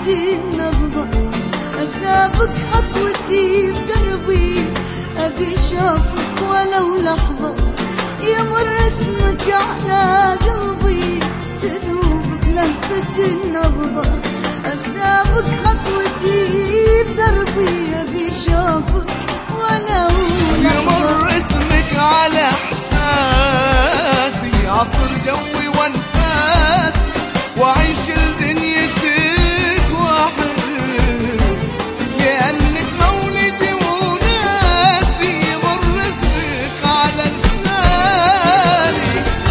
لفتي النظرة، أسابق خطوتي بدربي، أبي شوفك ولو لحظة، يمر اسمك على قلبي، تذوب بلهفة النظرة، أسابق خطوتي بدربي، أبي شوفك ولو لحظة. يمر اسمك على إحساسي، عطر جوي وانفاسي، وأعيش لدنيتك وحدك، لأنك مولدي وناسي. يمر اسمك على لساني،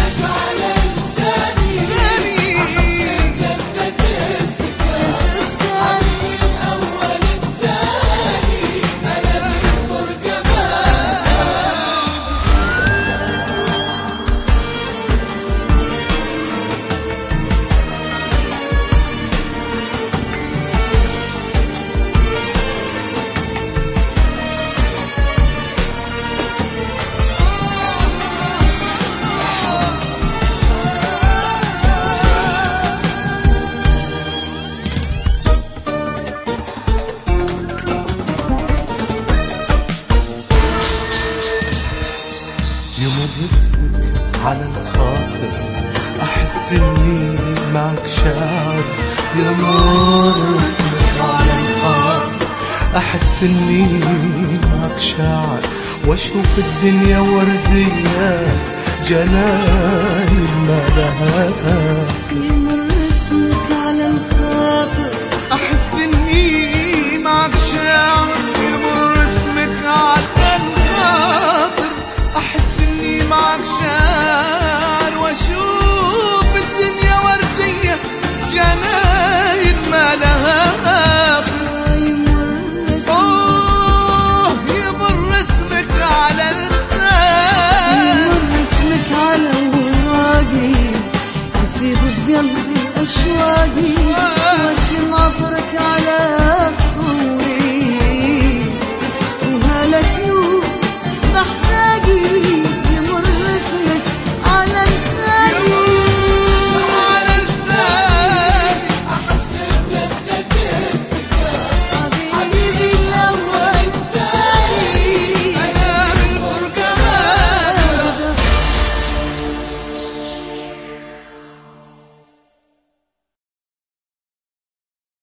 يمر اسمك على الخاطر، أحس إني معك شاعر. يمر اسمك على الخاطر، أحس إني معك شاعر، وأشوف الدنيا وردية، جناين ما لها. يمر اسمك على الخاطر، أحس إني معك شاعر. يمر اسمك على الخاطر، أحس إني معك شاعر، وأشوف الدنيا وردية، جناين ما لها آخر. يمر اسمك على لساني، يمر اسمك على أوراقي، تفيض بقلبي أشواقي، واشم عطرك على سطوري، وهالة نور بحتاجي.